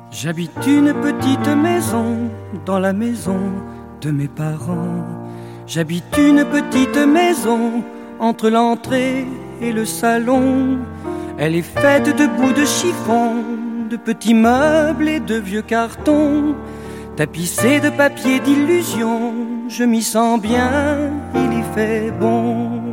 J'habite une petite maison dans la maison de mes parents. J'habite une petite maison entre l'entrée et le salon. Elle est faite de bouts de chiffon, de petits meubles et de vieux cartons, tapissée de papier d'illusion. Je m'y sens bien, il y fait bon.